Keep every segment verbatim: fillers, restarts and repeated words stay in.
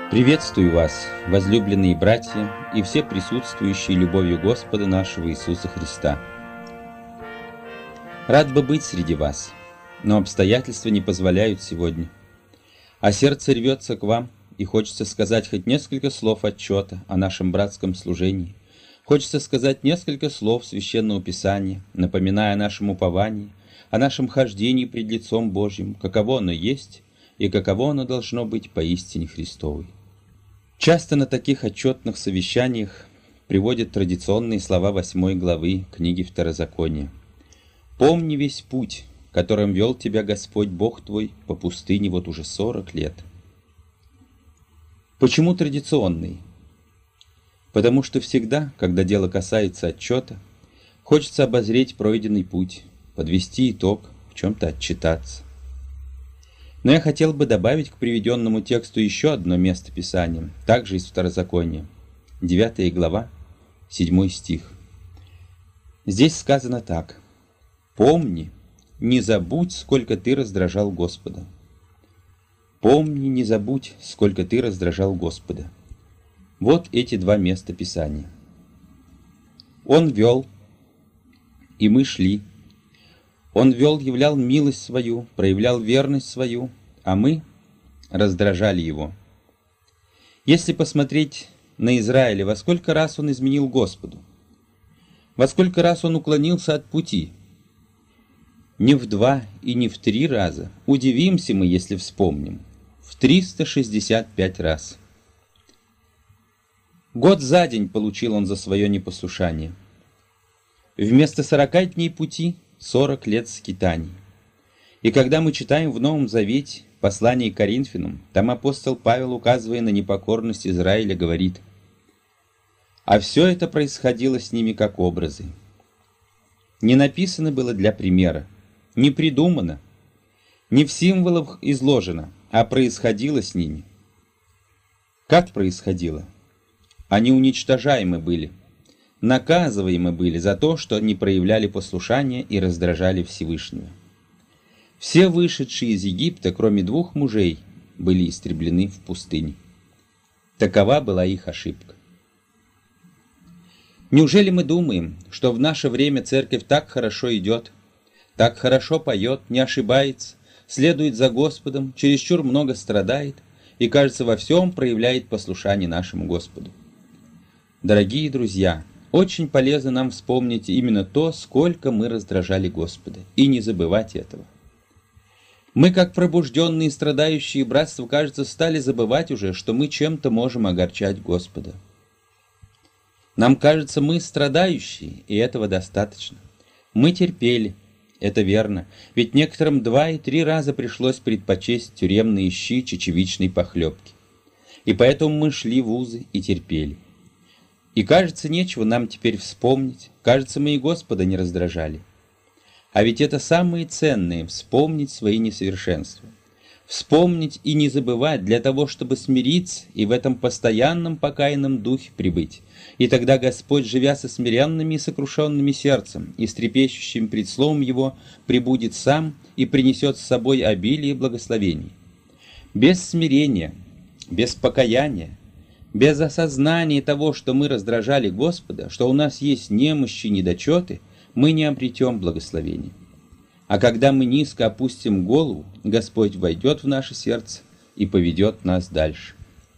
Приветствую вас, возлюбленные братья и все присутствующие любовью Господа нашего Иисуса Христа. Рад бы быть среди вас, но обстоятельства не позволяют сегодня. А сердце рвется к вам, и хочется сказать хоть несколько слов отчета о нашем братском служении. Хочется сказать несколько слов Священного Писания, напоминая о нашем уповании, о нашем хождении пред лицом Божьим, каково оно есть и каково оно должно быть поистине Христовой. Часто на таких отчетных совещаниях приводят традиционные слова восьмой главы книги Второзакония. «Помни весь путь, которым вел тебя Господь Бог твой по пустыне вот уже сорок лет». Почему традиционный? Потому что всегда, когда дело касается отчета, хочется обозреть пройденный путь, подвести итог, в чем-то отчитаться. Но я хотел бы добавить к приведенному тексту еще одно место Писания, также из Второзакония, девятая глава, седьмой стих. Здесь сказано так: «Помни, не забудь, сколько ты раздражал Господа». «Помни, не забудь, сколько ты раздражал Господа». Вот эти два места Писания. Он вел, и мы шли. Он вел, являл милость свою, проявлял верность свою, а мы раздражали его. Если посмотреть на Израиля, во сколько раз он изменил Господу, во сколько раз он уклонился от пути, не в два и не в три раза, удивимся мы, если вспомним, в триста шестьдесят пять раз. Год за день получил он за свое непослушание. Вместо сорока дней пути сорок лет скитаний. И когда мы читаем в Новом Завете послание к Коринфянам, там апостол Павел, указывая на непокорность Израиля, говорит: «А все это происходило с ними как образы. Не написано было для примера, не придумано, не в символах изложено, а происходило с ними». Как происходило? Они уничтожаемы были, наказываемы были за то, что не проявляли послушания и раздражали Всевышнего. Все вышедшие из Египта, кроме двух мужей, были истреблены в пустыне. Такова была их ошибка. Неужели мы думаем, что в наше время церковь так хорошо идет, так хорошо поет, не ошибается, следует за Господом, чересчур много страдает и, кажется, во всем проявляет послушание нашему Господу? Дорогие друзья, очень полезно нам вспомнить именно то, сколько мы раздражали Господа, и не забывать этого. Мы, как пробужденные страдающие братства, кажется, стали забывать уже, что мы чем-то можем огорчать Господа. Нам кажется, мы страдающие, и этого достаточно. Мы терпели, это верно, ведь некоторым два и три раза пришлось предпочесть тюремные щи чечевичной похлебки. И поэтому мы шли в узы и терпели. И, кажется, нечего нам теперь вспомнить, кажется, мы и Господа не раздражали. А ведь это самое ценное — вспомнить свои несовершенства. Вспомнить и не забывать для того, чтобы смириться и в этом постоянном покаянном духе пребыть. И тогда Господь, живя со смиренными и сокрушенными сердцем и с трепещущим пред Словом Его, пребудет сам и принесет с собой обилие благословений. Без смирения, без покаяния, без осознания того, что мы раздражали Господа, что у нас есть немощи и недочеты, мы не обретем благословения. А когда мы низко опустим голову, Господь войдет в наше сердце и поведет нас дальше.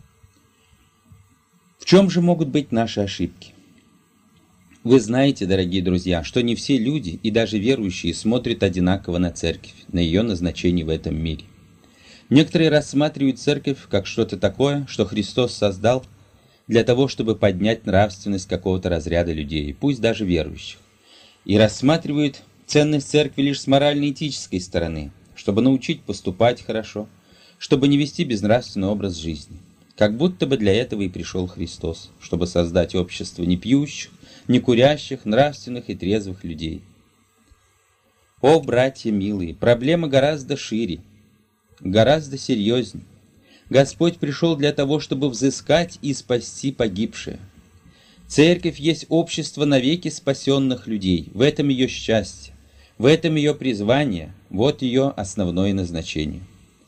В чем же могут быть наши ошибки? Вы знаете, дорогие друзья, что не все люди и даже верующие смотрят одинаково на церковь, на ее назначение в этом мире. Некоторые рассматривают церковь как что-то такое, что Христос создал для того, чтобы поднять нравственность какого-то разряда людей, пусть даже верующих, и рассматривают ценность церкви лишь с морально-этической стороны, чтобы научить поступать хорошо, чтобы не вести безнравственный образ жизни. Как будто бы для этого и пришел Христос, чтобы создать общество не пьющих, не курящих, нравственных и трезвых людей. О, братья милые, проблема гораздо шире, гораздо серьезнее. Господь пришел для того, чтобы взыскать и спасти погибшее. Церковь есть общество навеки спасенных людей, в этом ее счастье, в этом ее призвание, вот ее основное назначение.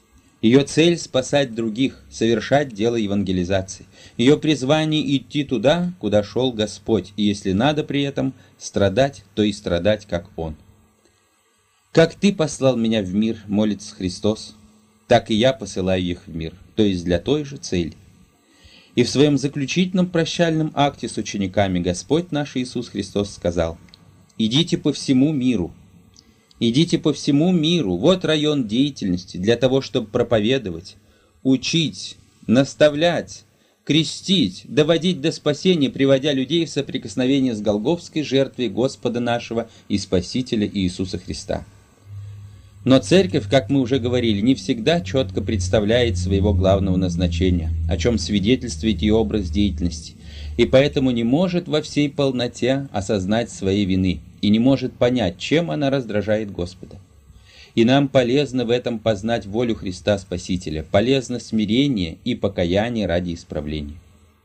Ее цель — спасать других, совершать дело евангелизации. Ее призвание — идти туда, куда шел Господь, и если надо при этом страдать, то и страдать, как Он. «Как Ты послал меня в мир, — молится Христос, — так и я посылаю их в мир», то есть для той же цели. И в своем заключительном прощальном акте с учениками Господь наш Иисус Христос сказал: «Идите по всему миру». Идите по всему миру, вот район деятельности для того, чтобы проповедовать, учить, наставлять, крестить, доводить до спасения, приводя людей в соприкосновение с голгофской жертвой Господа нашего и Спасителя Иисуса Христа. Но церковь, как мы уже говорили, не всегда четко представляет своего главного назначения, о чем свидетельствует ее образ деятельности, и поэтому не может во всей полноте осознать своей вины и не может понять, чем она раздражает Господа. И нам полезно в этом познать волю Христа Спасителя, полезно смирение и покаяние ради исправления.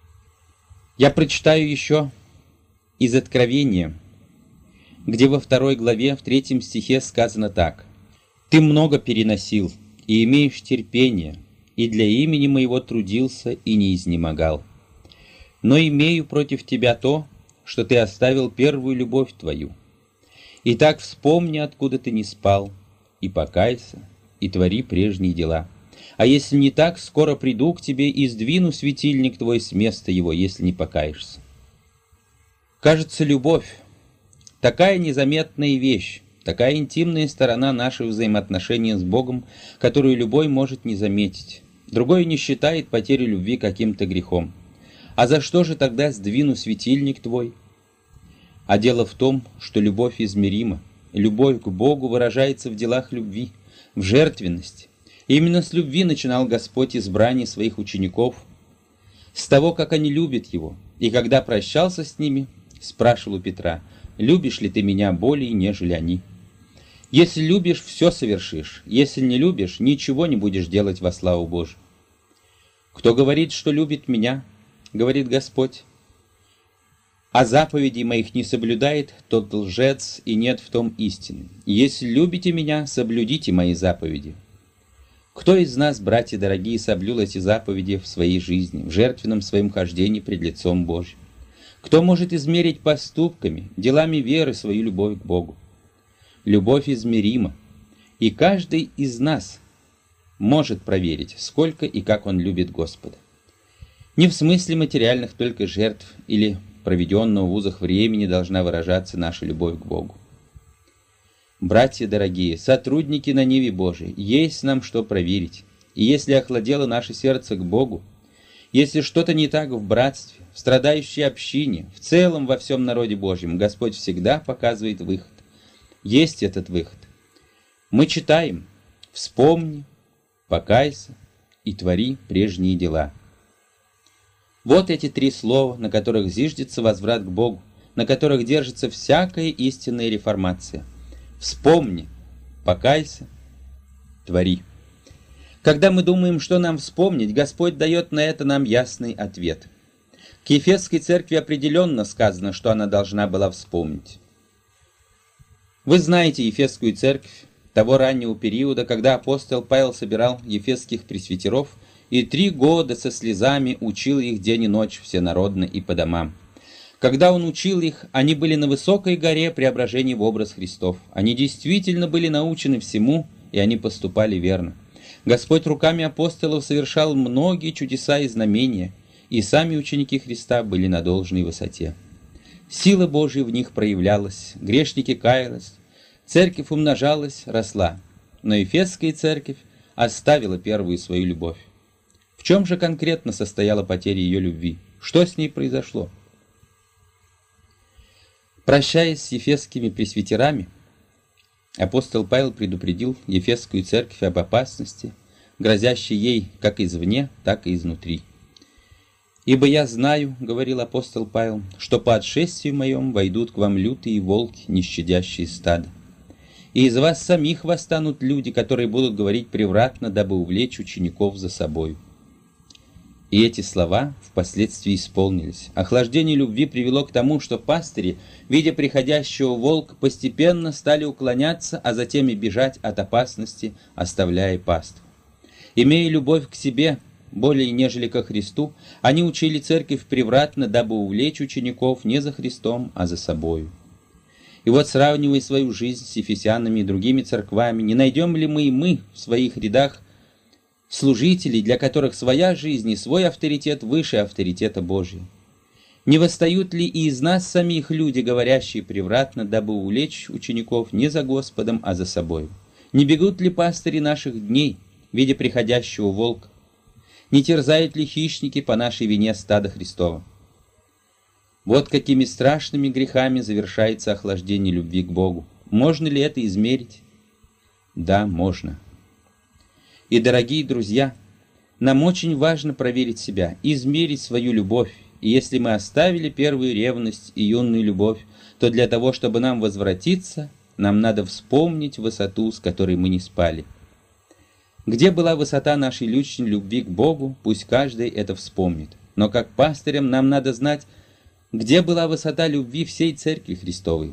Я прочитаю еще из Откровения, где во второй главе, в третьем стихе сказано так: «Ты много переносил, и имеешь терпение, и для имени моего трудился и не изнемогал. Но имею против тебя то, что ты оставил первую любовь твою. Итак, вспомни, откуда ты не спал, и покайся, и твори прежние дела. А если не так, скоро приду к тебе и сдвину светильник твой с места его, если не покаешься». Кажется, любовь — такая незаметная вещь, такая интимная сторона наших взаимоотношений с Богом, которую любой может не заметить. Другой не считает потерю любви каким-то грехом. А за что же тогда сдвину светильник твой? А дело в том, что любовь измерима. Любовь к Богу выражается в делах любви, в жертвенности. И именно с любви начинал Господь избрание своих учеников, с того, как они любят Его. И когда прощался с ними, спрашивал у Петра: «Любишь ли ты меня более, нежели они?» Если любишь, все совершишь. Если не любишь, ничего не будешь делать во славу Божию. «Кто говорит, что любит меня, — говорит Господь, — а заповедей моих не соблюдает, тот лжец, и нет в том истины. Если любите меня, соблюдите мои заповеди». Кто из нас, братья дорогие, соблюл эти заповеди в своей жизни, в жертвенном своем хождении пред лицом Божьим? Кто может измерить поступками, делами веры свою любовь к Богу? Любовь измерима, и каждый из нас может проверить, сколько и как он любит Господа. Не в смысле материальных только жертв или проведенного в вузах времени должна выражаться наша любовь к Богу. Братья дорогие, сотрудники на ниве Божией, есть нам что проверить. И если охладело наше сердце к Богу, если что-то не так в братстве, в страдающей общине, в целом во всем народе Божьем, Господь всегда показывает выход. Есть этот выход. Мы читаем: «Вспомни, покайся и твори прежние дела». Вот эти три слова, на которых зиждется возврат к Богу, на которых держится всякая истинная реформация. Вспомни, покайся, твори. Когда мы думаем, что нам вспомнить, Господь дает на это нам ясный ответ. К Ефесской церкви определенно сказано, что она должна была вспомнить. Вы знаете Ефесскую церковь того раннего периода, когда апостол Павел собирал ефесских пресвитеров и три года со слезами учил их день и ночь всенародно и по домам. Когда он учил их, они были на высокой горе преображения в образ Христов. Они действительно были научены всему, и они поступали верно. Господь руками апостолов совершал многие чудеса и знамения, и сами ученики Христа были на должной высоте. Сила Божья в них проявлялась, грешники каялись, церковь умножалась, росла. Но Ефесская церковь оставила первую свою любовь. В чем же конкретно состояла потеря ее любви? Что с ней произошло? Прощаясь с ефесскими пресвитерами, апостол Павел предупредил Ефесскую церковь об опасности, грозящей ей как извне, так и изнутри. «Ибо я знаю, — говорил апостол Павел, — что по отшествию моем войдут к вам лютые волки, не щадящие стада. И из вас самих восстанут люди, которые будут говорить превратно, дабы увлечь учеников за собою». И эти слова впоследствии исполнились. Охлаждение любви привело к тому, что пастыри, видя приходящего волка, постепенно стали уклоняться, а затем и бежать от опасности, оставляя паству. Имея любовь к себе более нежели ко Христу, они учили церковь превратно, дабы увлечь учеников не за Христом, а за собою. И вот, сравнивая свою жизнь с ефесянами и другими церквами, не найдем ли мы и мы в своих рядах служителей, для которых своя жизнь и свой авторитет выше авторитета Божия? Не восстают ли и из нас самих люди, говорящие превратно, дабы увлечь учеников не за Господом, а за собой? Не бегут ли пастыри наших дней, видя приходящего волка? Не терзают ли хищники по нашей вине стада Христова? Вот какими страшными грехами завершается охлаждение любви к Богу. Можно ли это измерить? Да, можно. И, дорогие друзья, нам очень важно проверить себя, измерить свою любовь. И если мы оставили первую ревность и юную любовь, то для того, чтобы нам возвратиться, нам надо вспомнить высоту, с которой мы не спали. Где была высота нашей личной любви к Богу, пусть каждый это вспомнит. Но как пастырям нам надо знать, где была высота любви всей Церкви Христовой.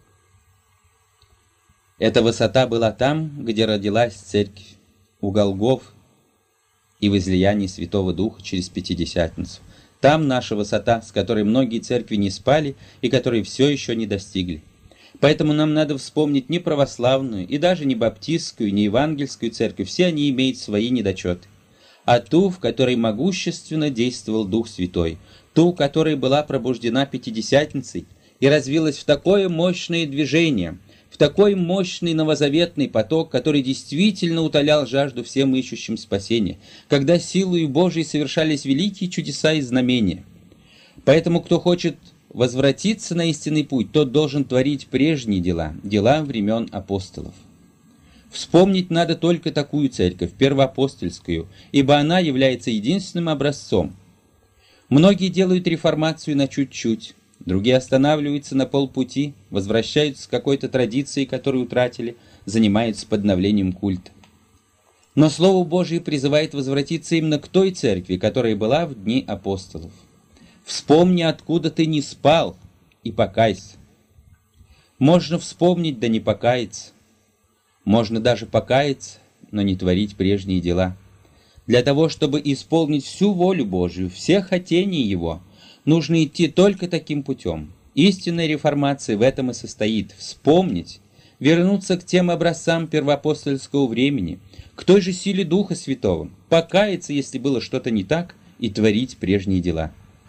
Эта высота была там, где родилась Церковь, у Голгоф и в излиянии Святого Духа через Пятидесятницу. Там наша высота, с которой многие церкви не спали и которой все еще не достигли. Поэтому нам надо вспомнить не православную, и даже не баптистскую, не евангельскую церковь, все они имеют свои недочеты, а ту, в которой могущественно действовал Дух Святой, ту, которая была пробуждена Пятидесятницей и развилась в такое мощное движение, в такой мощный новозаветный поток, который действительно утолял жажду всем ищущим спасения, когда силою Божией совершались великие чудеса и знамения. Поэтому, кто хочет возвратиться на истинный путь, тот должен творить прежние дела, дела времен апостолов. Вспомнить надо только такую церковь, первоапостольскую, ибо она является единственным образцом. Многие делают реформацию на чуть-чуть, другие останавливаются на полпути, возвращаются к какой-то традиции, которую утратили, занимаются подновлением культа. Но Слово Божие призывает возвратиться именно к той церкви, которая была в дни апостолов. Вспомни, откуда ты не спал, и покайся. Можно вспомнить, да не покаяться. Можно даже покаяться, но не творить прежние дела. Для того, чтобы исполнить всю волю Божию, все хотения Его, нужно идти только таким путем. Истинная реформация в этом и состоит. Вспомнить, вернуться к тем образцам первоапостольского времени, к той же силе Духа Святого, покаяться, если было что-то не так, и творить прежние дела.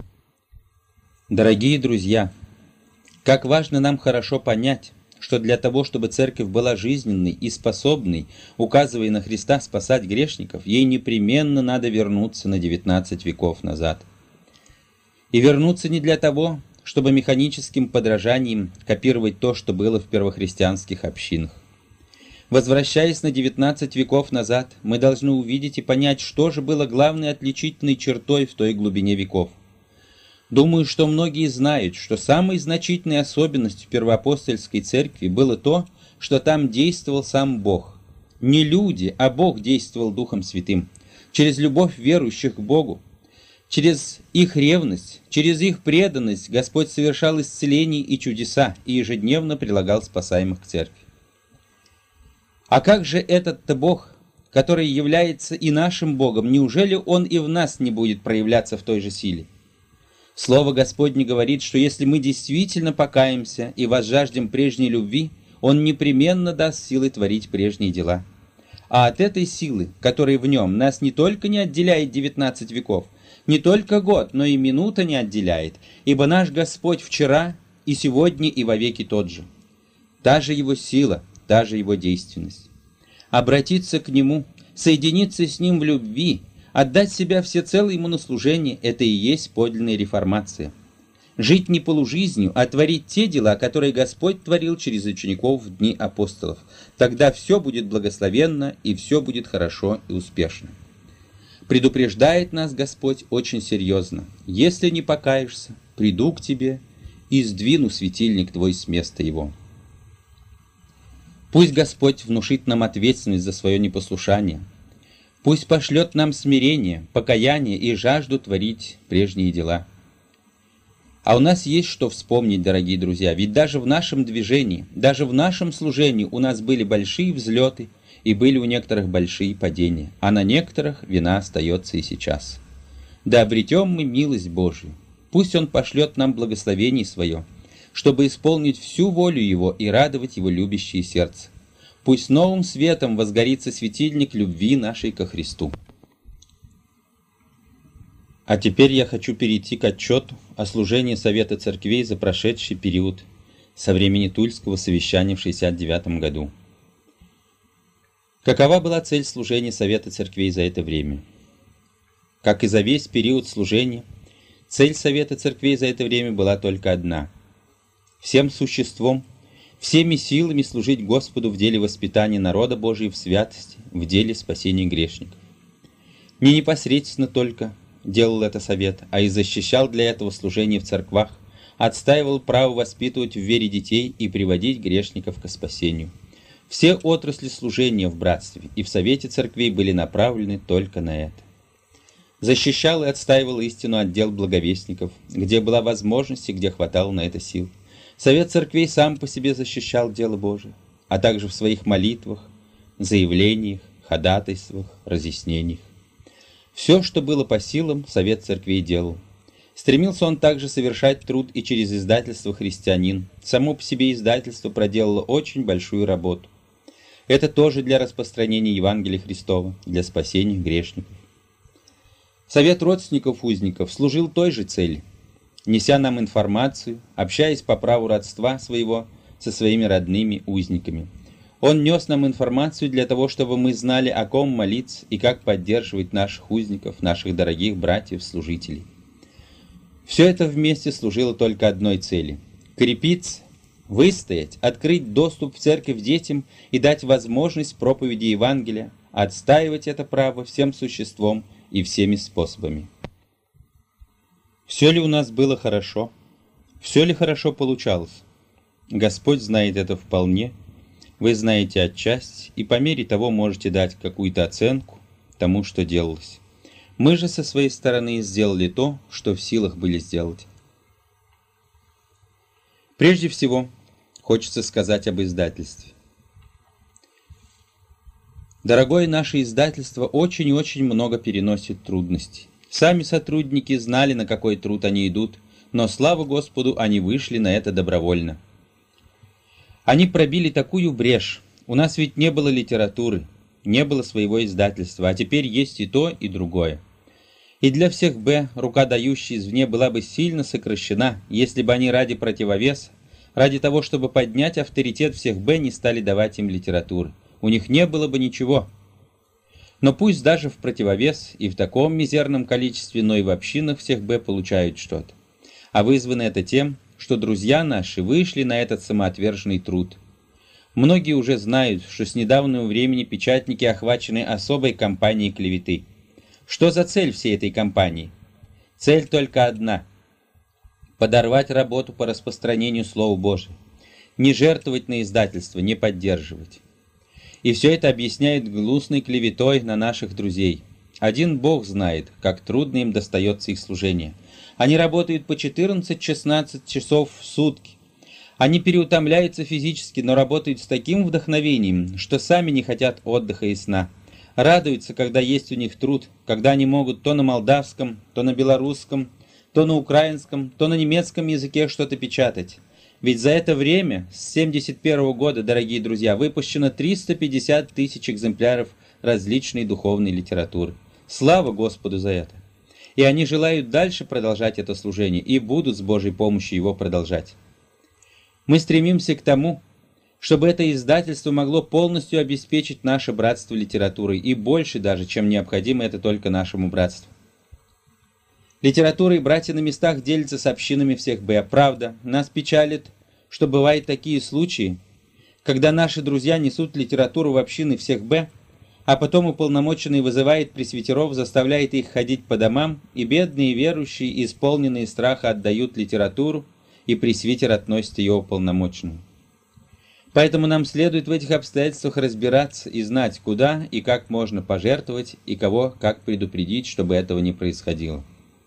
Дорогие друзья, как важно нам хорошо понять, что для того, чтобы церковь была жизненной и способной, указывая на Христа спасать грешников, ей непременно надо вернуться на девятнадцать веков назад. И вернуться не для того, чтобы механическим подражанием копировать то, что было в первохристианских общинах. Возвращаясь на девятнадцать веков назад, мы должны увидеть и понять, что же было главной отличительной чертой в той глубине веков. Думаю, что многие знают, что самой значительной особенностью первоапостольской церкви было то, что там действовал сам Бог. Не люди, а Бог действовал Духом Святым, через любовь верующих к Богу. Через их ревность, через их преданность Господь совершал исцеления и чудеса и ежедневно прилагал спасаемых к церкви. А как же этот-то Бог, который является и нашим Богом, неужели Он и в нас не будет проявляться в той же силе? Слово Господне говорит, что если мы действительно покаемся и возжаждем прежней любви, Он непременно даст силы творить прежние дела. А от этой силы, которая в Нем, нас не только не отделяет девятнадцать веков, не только год, но и минута не отделяет, ибо наш Господь вчера и сегодня и вовеки тот же. Та же Его сила, та же Его действенность. Обратиться к Нему, соединиться с Ним в любви, отдать себя всецело Ему на служение – это и есть подлинная реформация. Жить не полужизнью, а творить те дела, которые Господь творил через учеников в дни апостолов. Тогда все будет благословенно, и все будет хорошо и успешно. Предупреждает нас Господь очень серьезно. Если не покаешься, приду к тебе и сдвину светильник твой с места его. Пусть Господь внушит нам ответственность за свое непослушание. Пусть пошлет нам смирение, покаяние и жажду творить прежние дела. А у нас есть что вспомнить, дорогие друзья, ведь даже в нашем движении, даже в нашем служении у нас были большие взлеты и были у некоторых большие падения, а на некоторых вина остается и сейчас. Да обретем мы милость Божию. Пусть Он пошлет нам благословение свое, чтобы исполнить всю волю Его и радовать Его любящее сердце. Пусть новым светом возгорится светильник любви нашей ко Христу. А теперь я хочу перейти к отчету о служении Совета Церквей за прошедший период со времени Тульского совещания в шестьдесят девятом году. Какова была цель служения Совета Церквей за это время? Как и за весь период служения, цель Совета Церквей за это время была только одна – всем существом, всеми силами служить Господу в деле воспитания народа Божия в святости, в деле спасения грешников. Не непосредственно только делал это Совет, а и защищал для этого служение в церквах, отстаивал право воспитывать в вере детей и приводить грешников к спасению. Все отрасли служения в братстве и в Совете Церквей были направлены только на это. Защищал и отстаивал истину отдел благовестников, где была возможность и где хватало на это сил. Совет Церквей сам по себе защищал дело Божие, а также в своих молитвах, заявлениях, ходатайствах, разъяснениях. Все, что было по силам, Совет Церквей делал. Стремился он также совершать труд и через издательство «Христианин». Само по себе издательство проделало очень большую работу. Это тоже для распространения Евангелия Христова, для спасения грешников. Совет родственников узников служил той же цели, неся нам информацию, общаясь по праву родства своего со своими родными узниками. Он нес нам информацию для того, чтобы мы знали, о ком молиться и как поддерживать наших узников, наших дорогих братьев-служителей. Все это вместе служило только одной цели – крепиться, выстоять, открыть доступ в церковь детям и дать возможность проповеди Евангелия, отстаивать это право всем существом и всеми способами. Все ли у нас было хорошо? Все ли хорошо получалось? Господь знает это вполне. Вы знаете отчасти, и по мере того можете дать какую-то оценку тому, что делалось. Мы же со своей стороны сделали то, что в силах были сделать. Прежде всего, хочется сказать об издательстве. Дорогое наше издательство очень-очень много переносит трудностей. Сами сотрудники знали, на какой труд они идут, но, слава Господу, они вышли на это добровольно. Они пробили такую брешь. У нас ведь не было литературы, не было своего издательства, а теперь есть и то, и другое. И для всех Б рука, дающая извне, была бы сильно сокращена, если бы они ради противовеса, ради того, чтобы поднять авторитет всех Б, не стали давать им литературы. У них не было бы ничего. Но пусть даже в противовес и в таком мизерном количестве, но и в общинах всех Б получают что-то. А вызвано это тем, что друзья наши вышли на этот самоотверженный труд. Многие уже знают, что с недавнего времени печатники охвачены особой кампанией клеветы. Что за цель всей этой кампании? Цель только одна – подорвать работу по распространению Слова Божия, не жертвовать на издательство, не поддерживать. И все это объясняет гнусной клеветой на наших друзей. Один Бог знает, как трудно им достается их служение. Они работают по четырнадцать-шестнадцать часов в сутки. Они переутомляются физически, но работают с таким вдохновением, что сами не хотят отдыха и сна. Радуются, когда есть у них труд, когда они могут то на молдавском, то на белорусском, то на украинском, то на немецком языке что-то печатать. Ведь за это время, с семьдесят первого года, дорогие друзья, выпущено триста пятьдесят тысяч экземпляров различной духовной литературы. Слава Господу за это! И они желают дальше продолжать это служение и будут с Божьей помощью его продолжать. Мы стремимся к тому, чтобы это издательство могло полностью обеспечить наше братство литературой, и больше даже, чем необходимо это только нашему братству. Литературой братья на местах делятся с общинами всех Б. Правда, нас печалит, что бывают такие случаи, когда наши друзья несут литературу в общины всех Б, а потом уполномоченный вызывает пресвитеров, заставляет их ходить по домам, и бедные верующие, исполненные страха, отдают литературу, и пресвитер относит ее уполномоченному. Поэтому нам следует в этих обстоятельствах разбираться и знать, куда и как можно пожертвовать, и кого как предупредить, чтобы этого не происходило.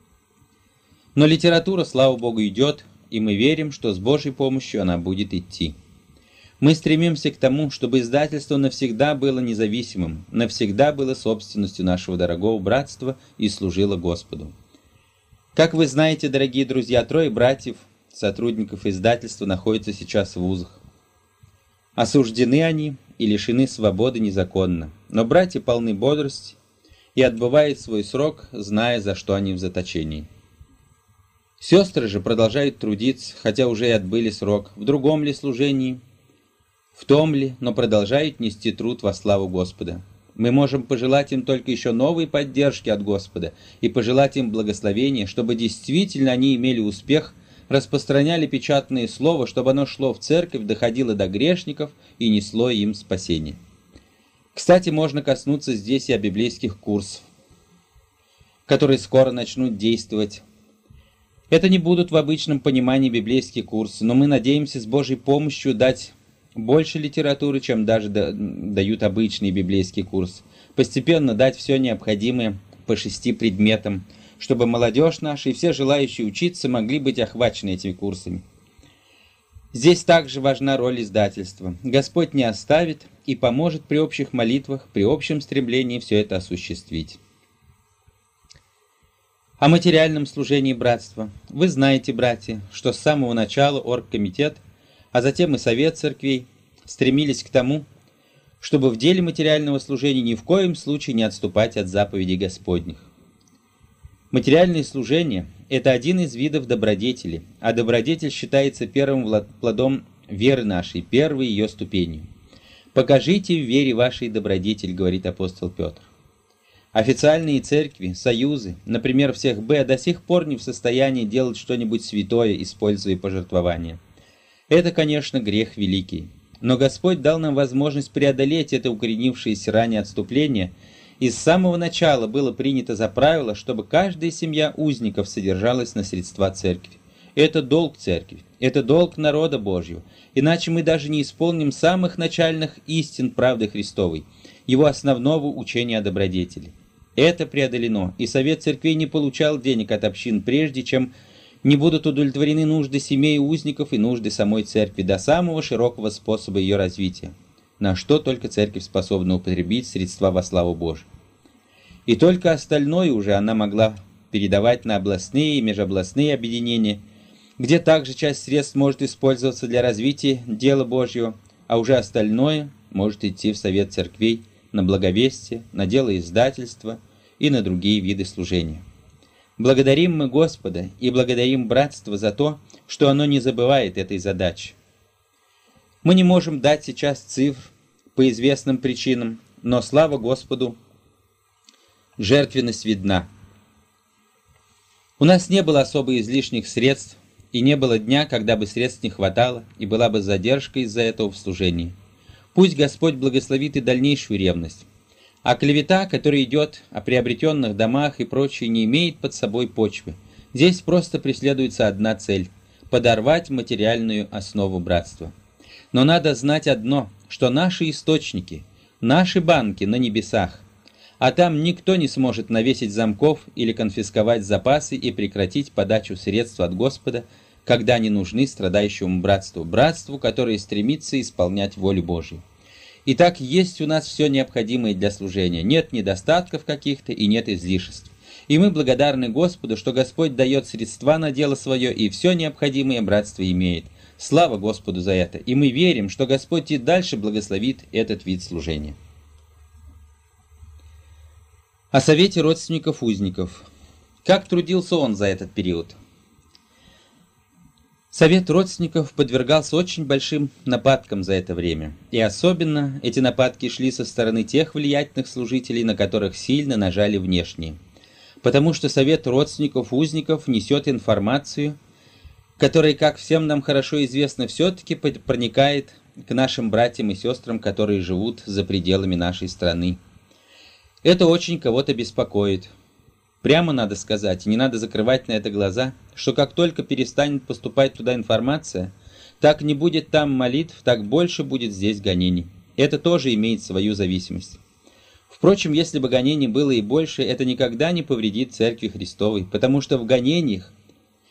Но литература, слава Богу, идет, и мы верим, что с Божьей помощью она будет идти. Мы стремимся к тому, чтобы издательство навсегда было независимым, навсегда было собственностью нашего дорогого братства и служило Господу. Как вы знаете, дорогие друзья, трое братьев, сотрудников издательства, находятся сейчас в вузах. Осуждены они и лишены свободы незаконно, но братья полны бодрости и отбывают свой срок, зная, за что они в заточении. Сестры же продолжают трудиться, хотя уже и отбыли срок, в другом ли служении, в том ли, но продолжают нести труд во славу Господа. Мы можем пожелать им только еще новой поддержки от Господа и пожелать им благословения, чтобы действительно они имели успех, распространяли печатное слово, чтобы оно шло в церковь, доходило до грешников и несло им спасение. Кстати, можно коснуться здесь и о библейских курсах, которые скоро начнут действовать. Это не будут в обычном понимании библейские курсы, но мы надеемся с Божьей помощью дать больше литературы, чем даже дают обычные библейские курсы. Постепенно дать все необходимое по шести предметам, чтобы молодежь наша и все желающие учиться могли быть охвачены этими курсами. Здесь также важна роль издательства. Господь не оставит и поможет при общих молитвах, при общем стремлении все это осуществить. О материальном служении братства. Вы знаете, братья, что с самого начала оргкомитет, а затем и совет церквей стремились к тому, чтобы в деле материального служения ни в коем случае не отступать от заповедей Господних. Материальное служение – это один из видов добродетели, а добродетель считается первым плодом веры нашей, первой ее ступенью. «Покажите в вере вашей добродетель», — говорит апостол Петр. Официальные церкви, союзы, например, всех Б, до сих пор не в состоянии делать что-нибудь святое, используя пожертвования. Это, конечно, грех великий. Но Господь дал нам возможность преодолеть это укоренившееся ранее отступление, и с самого начала было принято за правило, чтобы каждая семья узников содержалась на средства церкви. Это долг церкви, это долг народа Божьего, иначе мы даже не исполним самых начальных истин правды Христовой, его основного учения о добродетели. Это преодолено, и совет церквей не получал денег от общин, прежде чем не будут удовлетворены нужды семей узников и нужды самой церкви до самого широкого способа ее развития, на что только церковь способна употребить средства во славу Божию. И только остальное уже она могла передавать на областные и межобластные объединения, где также часть средств может использоваться для развития дела Божьего, а уже остальное может идти в совет церквей на благовестие, на дело издательства и на другие виды служения. Благодарим мы Господа и благодарим братство за то, что оно не забывает этой задачи. Мы не можем дать сейчас цифр по известным причинам, но слава Господу, жертвенность видна. У нас не было особо излишних средств, и не было дня, когда бы средств не хватало, и была бы задержка из-за этого в служении. Пусть Господь благословит и дальнейшую ревность. А клевета, которая идет о приобретенных домах и прочее, не имеет под собой почвы. Здесь просто преследуется одна цель – подорвать материальную основу братства. Но надо знать одно, что наши источники, наши банки на небесах, а там никто не сможет навесить замков или конфисковать запасы и прекратить подачу средств от Господа, когда они нужны страдающему братству, братству, которое стремится исполнять волю Божию. Итак, есть у нас все необходимое для служения, нет недостатков каких-то и нет излишеств. И мы благодарны Господу, что Господь дает средства на дело свое и все необходимое братство имеет. Слава Господу за это, и мы верим, что Господь и дальше благословит этот вид служения. О совете родственников узников. Как трудился он за этот период? Совет родственников подвергался очень большим нападкам за это время, и особенно эти нападки шли со стороны тех влиятельных служителей, на которых сильно нажали внешние, потому что совет родственников узников несет информацию, которая, как всем нам хорошо известно, все-таки проникает к нашим братьям и сестрам, которые живут за пределами нашей страны. Это очень кого-то беспокоит. Прямо надо сказать, и не надо закрывать на это глаза, что как только перестанет поступать туда информация, так не будет там молитв, так больше будет здесь гонений. Это тоже имеет свою зависимость. Впрочем, если бы гонений было и больше, это никогда не повредит Церкви Христовой, потому что в гонениях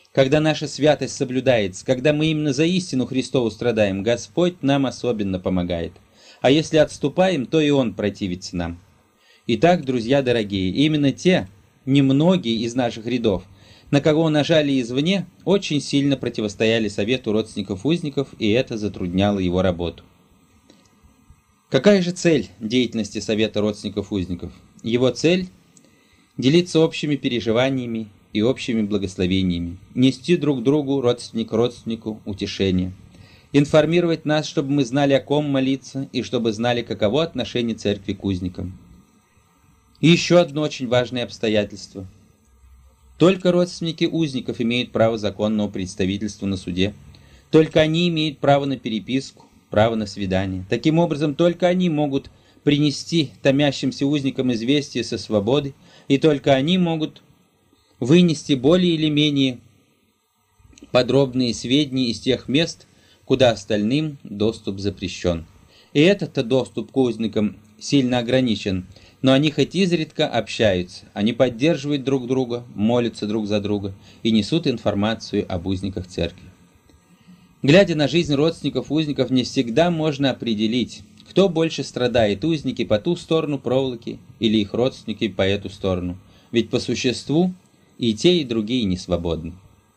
Когда наша святость соблюдается, когда мы именно за истину Христову страдаем, Господь нам особенно помогает. А если отступаем, то и Он противится нам. Итак, друзья дорогие, именно те, немногие из наших рядов, на кого нажали извне, очень сильно противостояли совету родственников-узников, и это затрудняло его работу. Какая же цель деятельности совета родственников-узников? Его цель – делиться общими переживаниями и общими благословениями, нести друг другу, родственник родственнику, утешение, информировать нас, чтобы мы знали, о ком молиться, и чтобы знали, каково отношение церкви к узникам. И еще одно очень важное обстоятельство. Только родственники узников имеют право законного представительства на суде. Только они имеют право на переписку, право на свидание. Таким образом, только они могут принести томящимся узникам известие со свободы, и только они могут вынести более или менее подробные сведения из тех мест, куда остальным доступ запрещен. И этот-то доступ к узникам сильно ограничен, но они хоть изредка общаются, они поддерживают друг друга, молятся друг за друга и несут информацию об узниках церкви. Глядя на жизнь родственников-узников, не всегда можно определить, кто больше страдает, узники по ту сторону проволоки или их родственники по эту сторону, ведь по существу и те, и другие не свободны.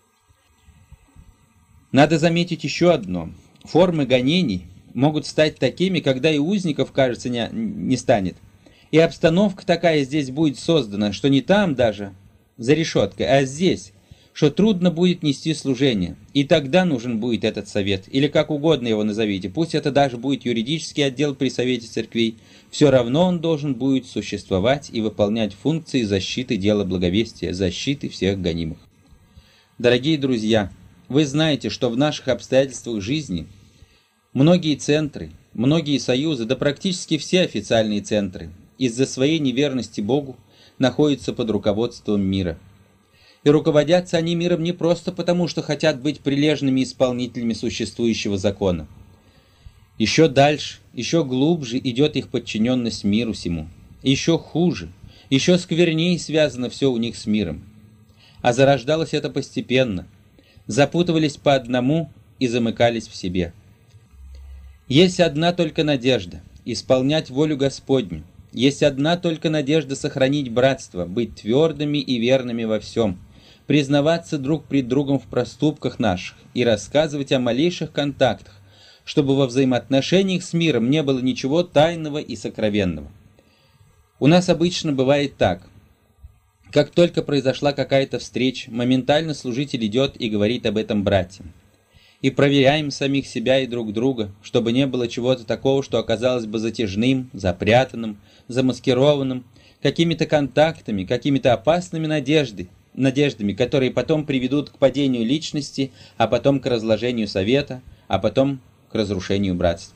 Надо заметить еще одно. Формы гонений могут стать такими, когда и узников, кажется, не, не станет. И обстановка такая здесь будет создана, что не там даже, за решеткой, а здесь, что трудно будет нести служение. И тогда нужен будет этот совет, или как угодно его назовите, пусть это даже будет юридический отдел при Совете Церквей, все равно он должен будет существовать и выполнять функции защиты дела благовестия, защиты всех гонимых. Дорогие друзья, вы знаете, что в наших обстоятельствах жизни многие центры, многие союзы, да практически все официальные центры, из-за своей неверности Богу находятся под руководством мира. И руководятся они миром не просто потому, что хотят быть прилежными исполнителями существующего закона. Еще дальше, еще глубже идет их подчиненность миру сему. Еще хуже, еще сквернее связано все у них с миром. А зарождалось это постепенно. Запутывались по одному и замыкались в себе. Есть одна только надежда – исполнять волю Господню. Есть одна только надежда сохранить братство, быть твердыми и верными во всем, признаваться друг пред другом в проступках наших и рассказывать о малейших контактах, чтобы во взаимоотношениях с миром не было ничего тайного и сокровенного. У нас обычно бывает так. Как только произошла какая-то встреча, моментально служитель идет и говорит об этом братьям. И проверяем самих себя и друг друга, чтобы не было чего-то такого, что оказалось бы затяжным, запрятанным, замаскированным, какими-то контактами, какими-то опасными надеждами, надеждами, которые потом приведут к падению личности, а потом к разложению совета, а потом к разрушению братства.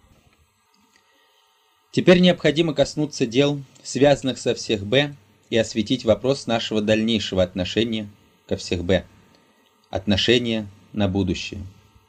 Теперь необходимо коснуться дел, связанных со всех Б, и осветить вопрос нашего дальнейшего отношения ко всех Б. Отношения на будущее.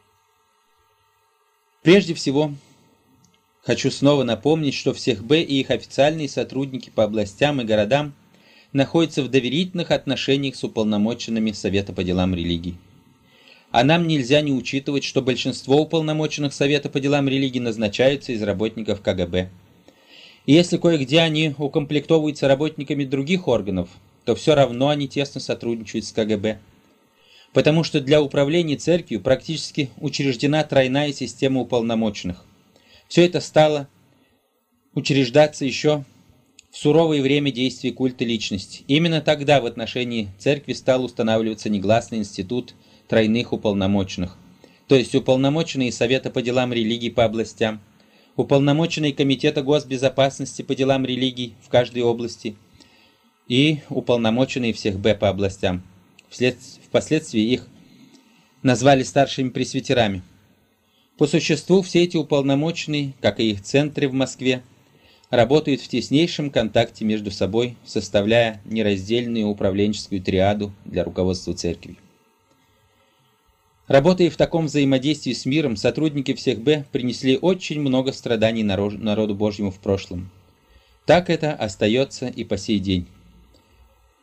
Прежде всего, хочу снова напомнить, что всех Б и их официальные сотрудники по областям и городам находятся в доверительных отношениях с уполномоченными Совета по делам религии. А нам нельзя не учитывать, что большинство уполномоченных Совета по делам религии назначаются из работников ка гэ бэ. И если кое-где они укомплектовываются работниками других органов, то все равно они тесно сотрудничают с ка гэ бэ. Потому что для управления церковью практически учреждена тройная система уполномоченных. Все это стало учреждаться еще в суровое время действия культа личности. Именно тогда в отношении церкви стал устанавливаться негласный институт тройных уполномоченных, то есть уполномоченные Совета по делам религии по областям, уполномоченные Комитета госбезопасности по делам религий в каждой области и уполномоченные всех Б по областям. Впоследствии их назвали старшими пресвитерами. По существу все эти уполномоченные, как и их центры в Москве, работают в теснейшем контакте между собой, составляя нераздельную управленческую триаду для руководства церковью. Работая в таком взаимодействии с миром, сотрудники всех Б принесли очень много страданий народу Божьему в прошлом. Так это остается и по сей день.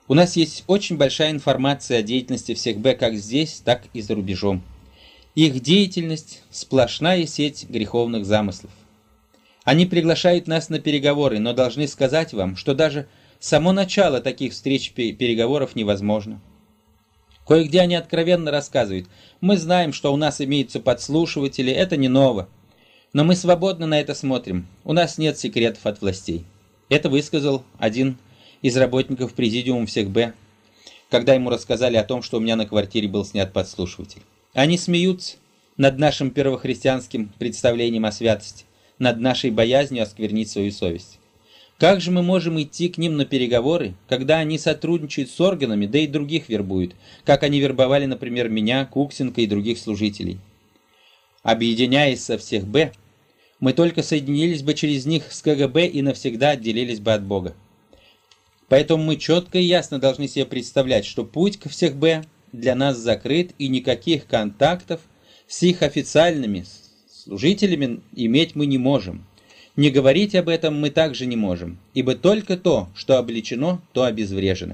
У нас есть очень большая информация о деятельности всех Б как здесь, так и за рубежом. Их деятельность – сплошная сеть греховных замыслов. Они приглашают нас на переговоры, но должны сказать вам, что даже само начало таких встреч переговоров невозможно. Кое-где они откровенно рассказывают: мы знаем, что у нас имеются подслушиватели, это не ново. Но мы свободно на это смотрим, у нас нет секретов от властей. Это высказал один из работников президиума всех Б, когда ему рассказали о том, что у меня на квартире был снят подслушиватель. Они смеются над нашим первохристианским представлением о святости, над нашей боязнью осквернить свою совесть. Как же мы можем идти к ним на переговоры, когда они сотрудничают с органами, да и других вербуют, как они вербовали, например, меня, Куксенко и других служителей? Объединяясь со всех Б, мы только соединились бы через них с КГБ и навсегда отделились бы от Бога. Поэтому мы четко и ясно должны себе представлять, что путь ко всех Б для нас закрыт, и никаких контактов с их официальными служителями иметь мы не можем. Не говорить об этом мы также не можем, ибо только то, что обличено, то обезврежено.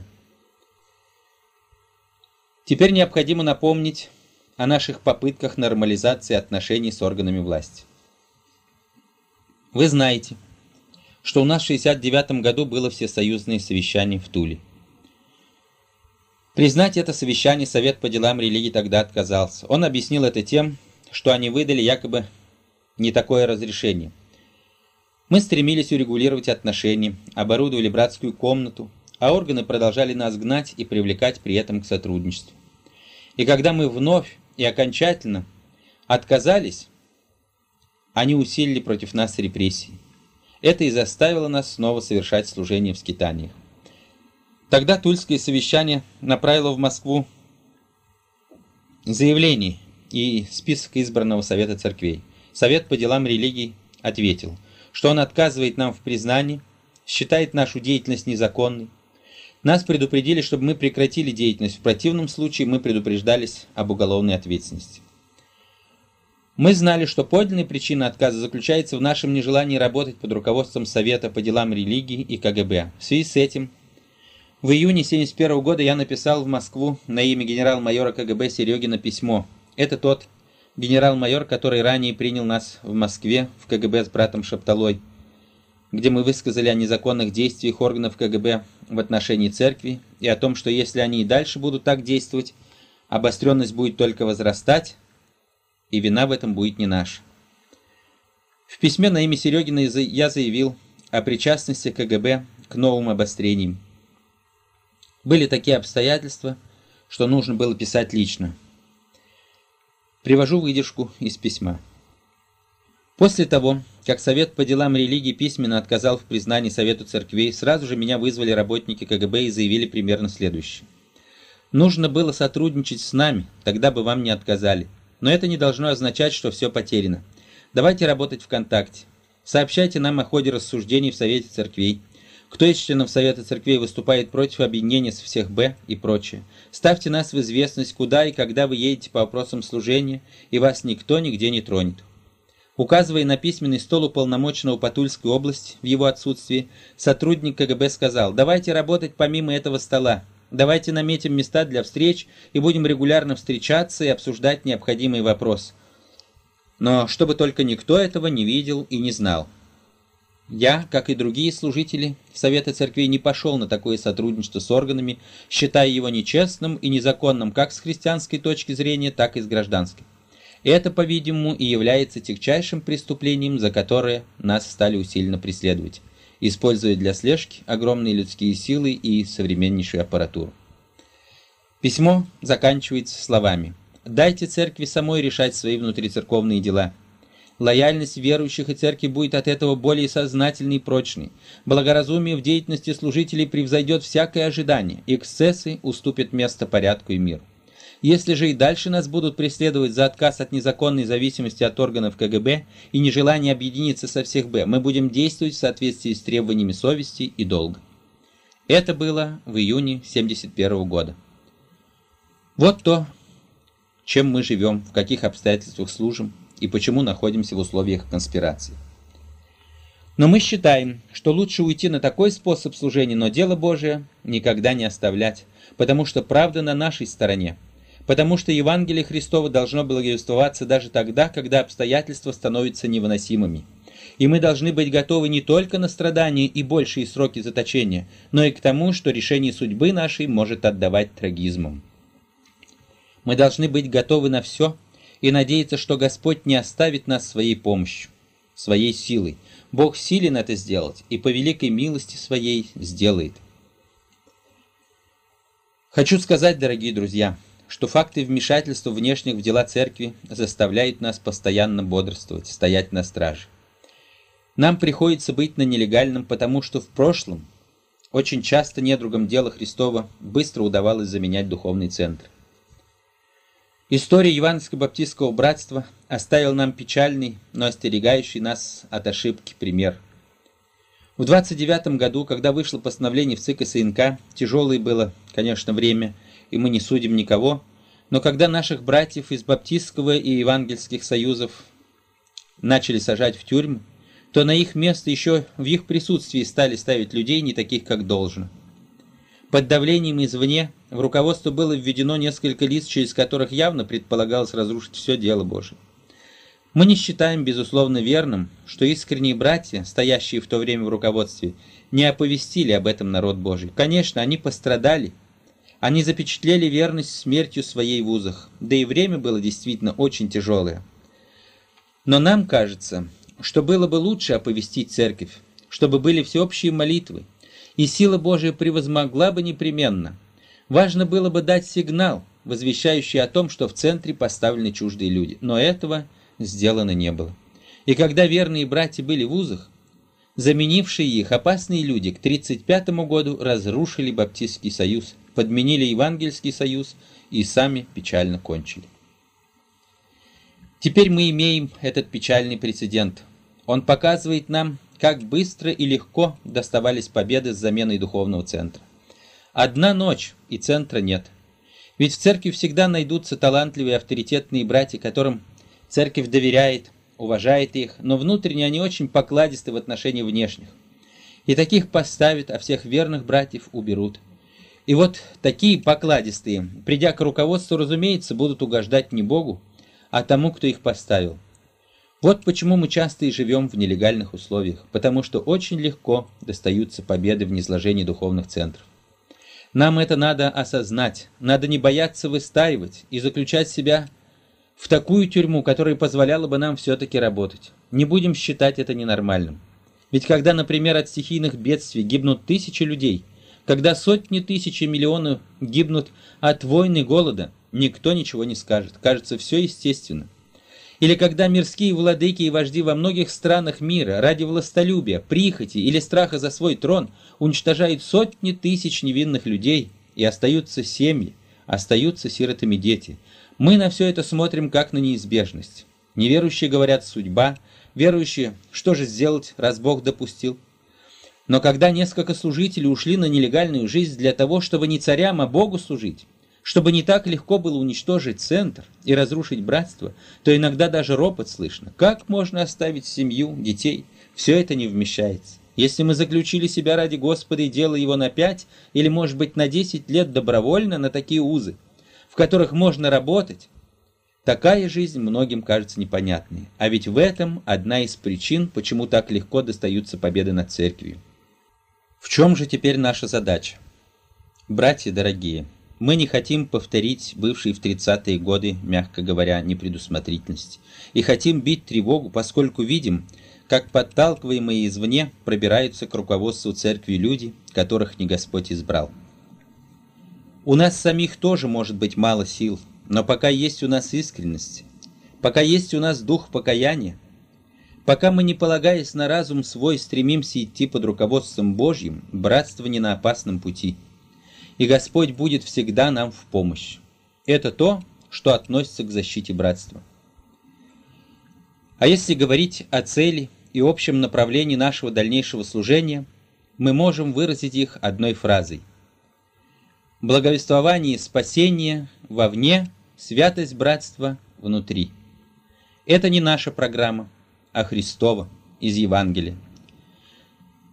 Теперь необходимо напомнить о наших попытках нормализации отношений с органами власти. Вы знаете, что у нас в шестьдесят девятом году было всесоюзное совещание в Туле. Признать это совещание Совет по делам религии тогда отказался. Он объяснил это тем, что они выдали якобы не такое разрешение. Мы стремились урегулировать отношения, оборудовали братскую комнату, а органы продолжали нас гнать и привлекать при этом к сотрудничеству. И когда мы вновь и окончательно отказались, они усилили против нас репрессии. Это и заставило нас снова совершать служение в скитаниях. Тогда Тульское совещание направило в Москву заявление и список избранного Совета церквей. Совет по делам религии ответил, что он отказывает нам в признании, считает нашу деятельность незаконной. Нас предупредили, чтобы мы прекратили деятельность, в противном случае мы предупреждались об уголовной ответственности. Мы знали, что подлинная причина отказа заключается в нашем нежелании работать под руководством Совета по делам религии и КГБ. В связи с этим в июне тысяча девятьсот семьдесят первого года я написал в Москву на имя генерал-майора КГБ Серегина письмо. Это тот генерал-майор, который ранее принял нас в Москве в КГБ с братом Шапталой, где мы высказали о незаконных действиях органов КГБ в отношении церкви и о том, что если они и дальше будут так действовать, обостренность будет только возрастать, и вина в этом будет не наша. В письме на имя Серегина я заявил о причастности КГБ к новым обострениям. Были такие обстоятельства, что нужно было писать лично. Привожу выдержку из письма. После того, как Совет по делам религии письменно отказал в признании Совету церквей, сразу же меня вызвали работники КГБ и заявили примерно следующее. Нужно было сотрудничать с нами, тогда бы вам не отказали. Но это не должно означать, что все потеряно. Давайте работать ВКонтакте. Сообщайте нам о ходе рассуждений в Совете церквей. Кто из членов Совета церквей выступает против объединения с всех Б и прочее. Ставьте нас в известность, куда и когда вы едете по вопросам служения, и вас никто нигде не тронет. Указывая на письменный стол уполномоченного по Тульской области в его отсутствии, сотрудник КГБ сказал: «Давайте работать помимо этого стола. Давайте наметим места для встреч и будем регулярно встречаться и обсуждать необходимый вопрос. Но чтобы только никто этого не видел и не знал». Я, как и другие служители Совета церквей, не пошел на такое сотрудничество с органами, считая его нечестным и незаконным как с христианской точки зрения, так и с гражданской. Это, по-видимому, и является тягчайшим преступлением, за которое нас стали усиленно преследовать, используя для слежки огромные людские силы и современнейшую аппаратуру. Письмо заканчивается словами: «Дайте церкви самой решать свои внутрицерковные дела. Лояльность верующих и церкви будет от этого более сознательной и прочной. Благоразумие в деятельности служителей превзойдет всякое ожидание. Эксцессы уступят место порядку и миру. Если же и дальше нас будут преследовать за отказ от незаконной зависимости от органов КГБ и нежелание объединиться со всех Б, мы будем действовать в соответствии с требованиями совести и долга». Это было в июне тысяча девятьсот семьдесят первого года. Вот то, чем мы живем, в каких обстоятельствах служим и почему находимся в условиях конспирации. Но мы считаем, что лучше уйти на такой способ служения, но дело Божие никогда не оставлять, потому что правда на нашей стороне, потому что Евангелие Христово должно благовествоваться даже тогда, когда обстоятельства становятся невыносимыми. И мы должны быть готовы не только на страдания и большие сроки заточения, но и к тому, что решение судьбы нашей может отдавать трагизмом. Мы должны быть готовы на все и надеяться, что Господь не оставит нас своей помощью, своей силой. Бог силен это сделать и по великой милости своей сделает. Хочу сказать, дорогие друзья, что факты вмешательства внешних в дела церкви заставляют нас постоянно бодрствовать, стоять на страже. Нам приходится быть на нелегальном, потому что в прошлом очень часто недругам дела Христова быстро удавалось заменять духовный центр. История Евангельского баптистского братства оставила нам печальный, но остерегающий нас от ошибки пример. В двадцать девятом году, когда вышло постановление в ЦИК и СНК, тяжелое было, конечно, время, и мы не судим никого, но когда наших братьев из баптистского и евангельских союзов начали сажать в тюрьму, то на их место еще в их присутствии стали ставить людей не таких, как должно. Под давлением извне в руководство было введено несколько лиц, через которых явно предполагалось разрушить все дело Божие. Мы не считаем, безусловно, верным, что искренние братья, стоящие в то время в руководстве, не оповестили об этом народ Божий. Конечно, они пострадали. Они запечатлели верность смертью своей в узах, да и время было действительно очень тяжелое. Но нам кажется, что было бы лучше оповестить церковь, чтобы были всеобщие молитвы, и сила Божия превозмогла бы непременно. Важно было бы дать сигнал, возвещающий о том, что в центре поставлены чуждые люди, но этого сделано не было. И когда верные братья были в узах, заменившие их опасные люди к тридцать пятому году разрушили Баптистский союз, подменили Евангельский союз и сами печально кончили. Теперь мы имеем этот печальный прецедент. Он показывает нам, как быстро и легко доставались победы с заменой духовного центра. Одна ночь, и центра нет. Ведь в церкви всегда найдутся талантливые, авторитетные братья, которым церковь доверяет, уважает их, но внутренне они очень покладисты в отношении внешних. И таких поставят, а всех верных братьев уберут. И вот такие покладистые, придя к руководству, разумеется, будут угождать не Богу, а тому, кто их поставил. Вот почему мы часто и живем в нелегальных условиях, потому что очень легко достаются победы в низложении духовных центров. Нам это надо осознать, надо не бояться выстаивать и заключать себя в такую тюрьму, которая позволяла бы нам все-таки работать. Не будем считать это ненормальным. Ведь когда, например, от стихийных бедствий гибнут тысячи людей, когда сотни тысяч и миллионы гибнут от войны и голода, никто ничего не скажет. Кажется, все естественно. Или когда мирские владыки и вожди во многих странах мира ради властолюбия, прихоти или страха за свой трон уничтожают сотни тысяч невинных людей, и остаются семьи, остаются сиротами дети. Мы на все это смотрим как на неизбежность. Неверующие говорят «судьба», верующие «что же сделать, раз Бог допустил?». Но когда несколько служителей ушли на нелегальную жизнь для того, чтобы не царям, а Богу служить, чтобы не так легко было уничтожить центр и разрушить братство, то иногда даже ропот слышно. Как можно оставить семью, детей? Все это не вмещается. Если мы заключили себя ради Господа и делали его на пять или, может быть, на десять лет добровольно на такие узы, в которых можно работать, такая жизнь многим кажется непонятной. А ведь в этом одна из причин, почему так легко достаются победы над церковью. В чем же теперь наша задача? Братья дорогие, мы не хотим повторить бывшие в тридцатые годы, мягко говоря, непредусмотрительность, и хотим бить тревогу, поскольку видим, как подталкиваемые извне пробираются к руководству церкви люди, которых не Господь избрал. У нас самих тоже может быть мало сил, но пока есть у нас искренность, пока есть у нас дух покаяния, пока мы, не полагаясь на разум свой, стремимся идти под руководством Божьим, братство не на опасном пути. И Господь будет всегда нам в помощь. Это то, что относится к защите братства. А если говорить о цели и общем направлении нашего дальнейшего служения, мы можем выразить их одной фразой. Благовествование спасения вовне, святость братства внутри. Это не наша программа, а Христова из Евангелия.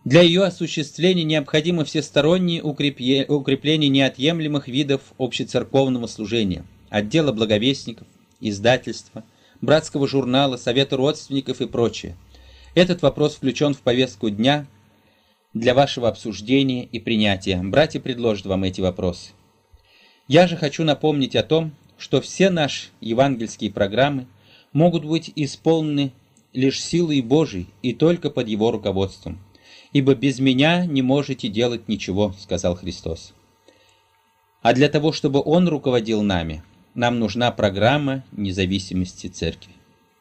Для ее осуществления необходимо всестороннее укрепление неотъемлемых видов общецерковного служения, отдела благовестников, издательства, братского журнала, совета родственников и прочее. Этот вопрос включен в повестку дня для вашего обсуждения и принятия. Братья предложат вам эти вопросы. Я же хочу напомнить о том, что все наши евангельские программы могут быть исполнены лишь силой Божией и только под Его руководством. «Ибо без меня не можете делать ничего», — сказал Христос. А для того, чтобы Он руководил нами, нам нужна программа независимости Церкви.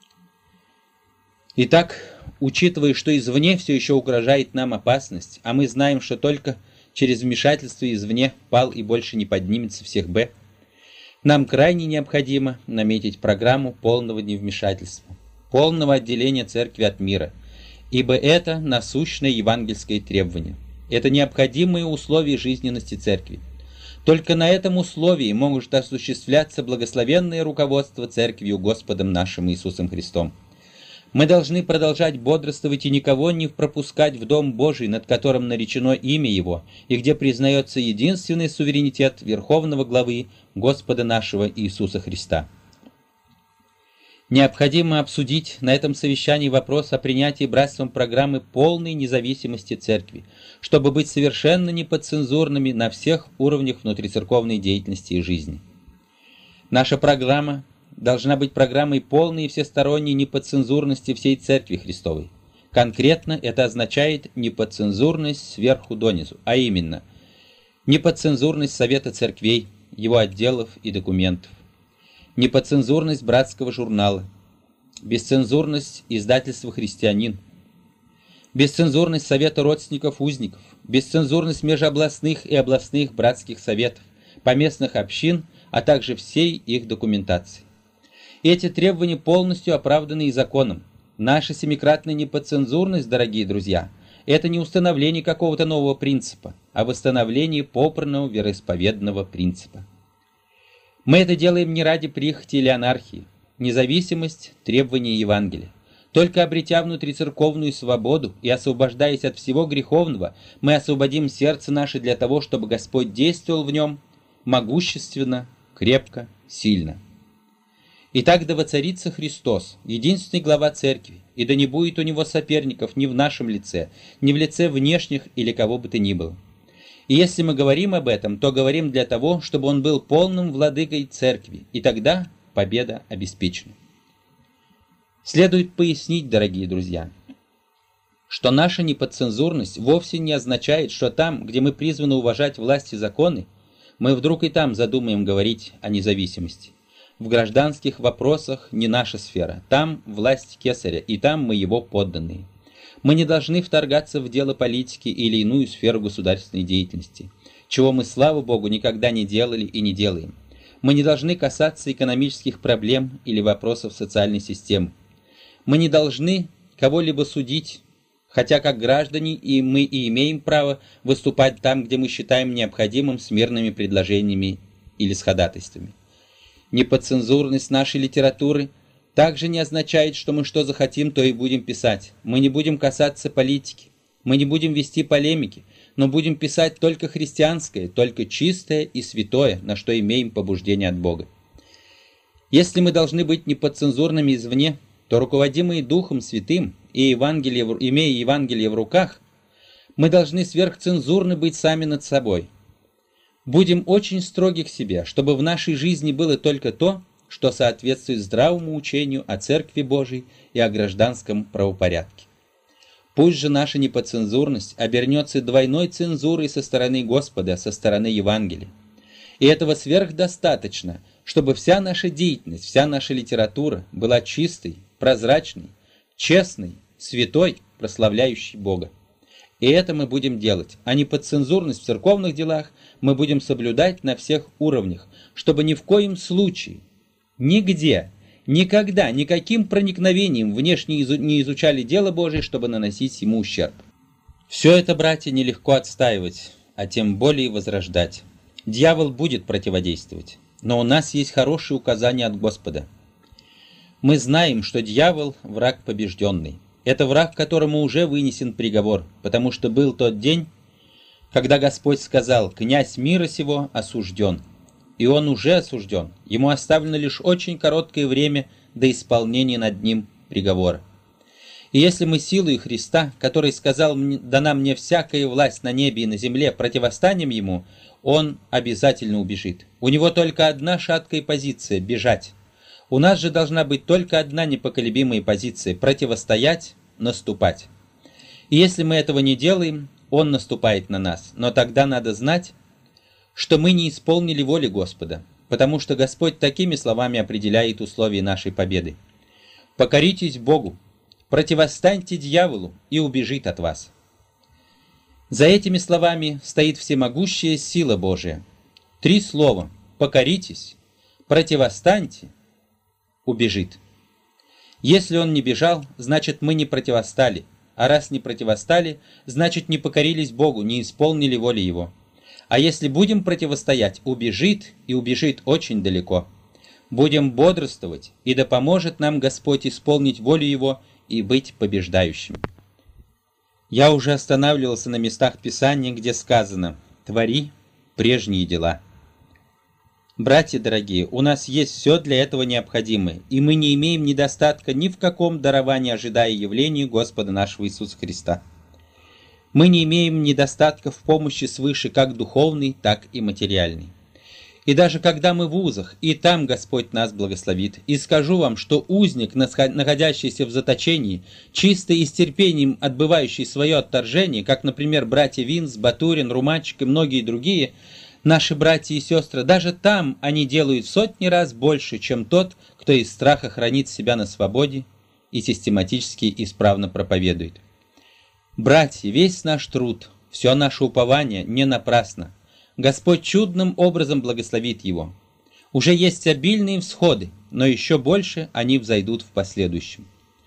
Итак, учитывая, что извне все еще угрожает нам опасность, а мы знаем, что только через вмешательство извне пал и больше не поднимется всех Б, нам крайне необходимо наметить программу полного невмешательства, полного отделения Церкви от мира, ибо это насущное евангельское требование. Это необходимые условия жизненности Церкви. Только на этом условии может осуществляться благословенное руководство Церковью Господом нашим Иисусом Христом. Мы должны продолжать бодрствовать и никого не пропускать в Дом Божий, над которым наречено имя Его, и где признается единственный суверенитет Верховного Главы Господа нашего Иисуса Христа. Необходимо обсудить на этом совещании вопрос о принятии братством программы полной независимости Церкви, чтобы быть совершенно неподцензурными на всех уровнях внутрицерковной деятельности и жизни. Наша программа должна быть программой полной и всесторонней неподцензурности всей Церкви Христовой. Конкретно это означает неподцензурность сверху донизу, а именно неподцензурность Совета Церквей, его отделов и документов, неподцензурность братского журнала, бесцензурность издательства «Христианин», бесцензурность Совета родственников узников, бесцензурность межобластных и областных братских советов, поместных общин, а также всей их документации. Эти требования полностью оправданы и законом. Наша семикратная неподцензурность, дорогие друзья, это не установление какого-то нового принципа, а восстановление попранного вероисповедного принципа. Мы это делаем не ради прихоти или анархии. Независимость – требование Евангелия. Только обретя внутрицерковную свободу и освобождаясь от всего греховного, мы освободим сердце наше для того, чтобы Господь действовал в нем могущественно, крепко, сильно. Итак, да воцарится Христос, единственный глава Церкви, и да не будет у Него соперников ни в нашем лице, ни в лице внешних или кого бы то ни было. И если мы говорим об этом, то говорим для того, чтобы Он был полным владыкой Церкви, и тогда победа обеспечена. Следует пояснить, дорогие друзья, что наша неподцензурность вовсе не означает, что там, где мы призваны уважать власть и законы, мы вдруг и там задумаем говорить о независимости. В гражданских вопросах не наша сфера, там власть кесаря, и там мы его подданные. Мы не должны вторгаться в дело политики или иную сферу государственной деятельности, чего мы, слава Богу, никогда не делали и не делаем. Мы не должны касаться экономических проблем или вопросов социальной системы. Мы не должны кого-либо судить, хотя как граждане и мы и имеем право выступать там, где мы считаем необходимым с мирными предложениями или с ходатайствами. Неподцензурность нашей литературы также не означает, что мы что захотим, то и будем писать. Мы не будем касаться политики, мы не будем вести полемики, но будем писать только христианское, только чистое и святое, на что имеем побуждение от Бога. Если мы должны быть неподцензурными извне, то руководимые Духом Святым и Евангелие, имея Евангелие в руках, мы должны сверхцензурны быть сами над собой. Будем очень строги к себе, чтобы в нашей жизни было только то, что соответствует здравому учению о Церкви Божией и о гражданском правопорядке. Пусть же наша неподцензурность обернется двойной цензурой со стороны Господа, со стороны Евангелия. И этого сверхдостаточно, чтобы вся наша деятельность, вся наша литература была чистой, прозрачной, честной, святой, прославляющей Бога. И это мы будем делать, а неподцензурность в церковных делах мы будем соблюдать на всех уровнях, чтобы ни в коем случае, нигде, никогда, никаким проникновением внешне не изучали дело Божие, чтобы наносить ему ущерб. Все это, братья, нелегко отстаивать, а тем более возрождать. Дьявол будет противодействовать, но у нас есть хорошие указания от Господа. Мы знаем, что дьявол – враг побежденный. Это враг, которому уже вынесен приговор, потому что был тот день, когда Господь сказал: «Князь мира сего осужден». И он уже осужден, ему оставлено лишь очень короткое время до исполнения над ним приговора. И если мы силой Христа, который сказал: «Дана мне всякая власть на небе и на земле», противостанем ему, он обязательно убежит. У него только одна шаткая позиция – бежать. У нас же должна быть только одна непоколебимая позиция – противостоять, наступать. И если мы этого не делаем, он наступает на нас. Но тогда надо знать, что мы не исполнили воли Господа, потому что Господь такими словами определяет условия нашей победы. «Покоритесь Богу, противостаньте дьяволу, и убежит от вас». За этими словами стоит всемогущая сила Божия. Три слова: «покоритесь», «противостаньте», «убежит». Если он не бежал, значит мы не противостали, а раз не противостали, значит не покорились Богу, не исполнили воли Его. А если будем противостоять, убежит, и убежит очень далеко. Будем бодрствовать, и да поможет нам Господь исполнить волю Его и быть побеждающим. Я уже останавливался на местах Писания, где сказано: «Твори прежние дела». Братья дорогие, у нас есть все для этого необходимое, и мы не имеем недостатка ни в каком даровании, ожидая явления Господа нашего Иисуса Христа. Мы не имеем недостатка в помощи свыше как духовной, так и материальной. И даже когда мы в узах, и там Господь нас благословит. И скажу вам, что узник, находящийся в заточении, чисто и с терпением отбывающий свое отторжение, как, например, братья Винс, Батурин, Руманчик и многие другие, наши братья и сестры, даже там они делают в сотни раз больше, чем тот, кто из страха хранит себя на свободе и систематически исправно проповедует. Братья, весь наш труд, все наше упование не напрасно. Господь чудным образом благословит его. Уже есть обильные всходы, но еще больше они взойдут в последующем.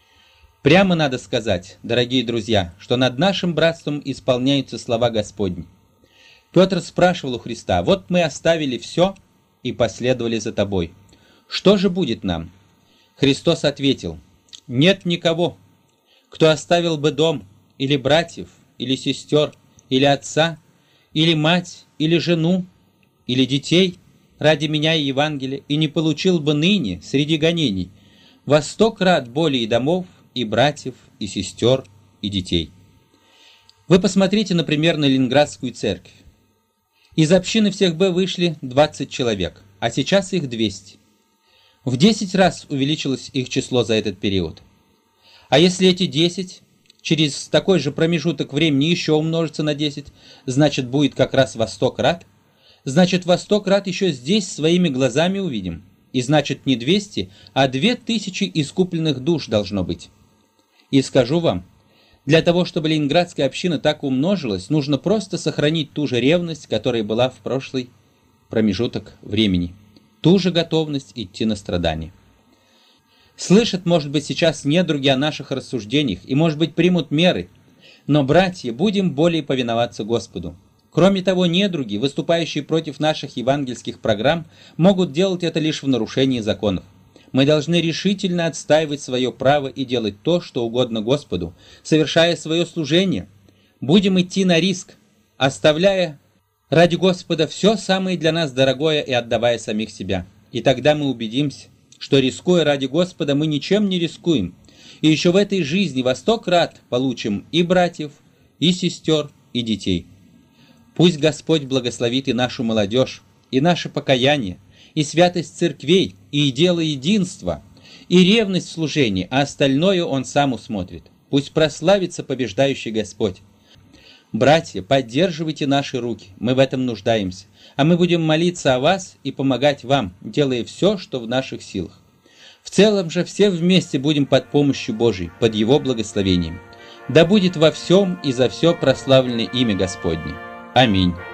Прямо надо сказать, дорогие друзья, что над нашим братством исполняются слова Господни. Петр спрашивал у Христа: «Вот мы оставили все и последовали за тобой. Что же будет нам?» Христос ответил: «Нет никого, кто оставил бы дом, или братьев, или сестер, или отца, или мать, или жену, или детей ради меня и Евангелия, и не получил бы ныне среди гонений во сто крат более домов, и братьев, и сестер, и детей». Вы посмотрите, например, на Ленинградскую церковь. Из общины всех Б вышли двадцать человек, а сейчас их двести. В десять раз увеличилось их число за этот период. А если эти десять через такой же промежуток времени еще умножится на десять, значит будет как раз во сто крат. Значит во сто крат еще здесь своими глазами увидим. И значит не двести, а две тысячи искупленных душ должно быть. И скажу вам, для того, чтобы Ленинградская община так умножилась, нужно просто сохранить ту же ревность, которая была в прошлый промежуток времени. Ту же готовность идти на страдания. Слышат, может быть, сейчас недруги о наших рассуждениях и, может быть, примут меры. Но, братья, будем более повиноваться Господу. Кроме того, недруги, выступающие против наших евангельских программ, могут делать это лишь в нарушении законов. Мы должны решительно отстаивать свое право и делать то, что угодно Господу, совершая свое служение. Будем идти на риск, оставляя ради Господа все самое для нас дорогое и отдавая самих себя. И тогда мы убедимся, что, рискуя ради Господа, мы ничем не рискуем, и еще в этой жизни во сто крат получим и братьев, и сестер, и детей. Пусть Господь благословит и нашу молодежь, и наше покаяние, и святость церквей, и дело единства, и ревность в служении, а остальное Он сам усмотрит. Пусть прославится побеждающий Господь. Братья, поддерживайте наши руки, мы в этом нуждаемся, а мы будем молиться о вас и помогать вам, делая все, что в наших силах. В целом же все вместе будем под помощью Божией, под Его благословением. Да будет во всем и за все прославлено имя Господне. Аминь.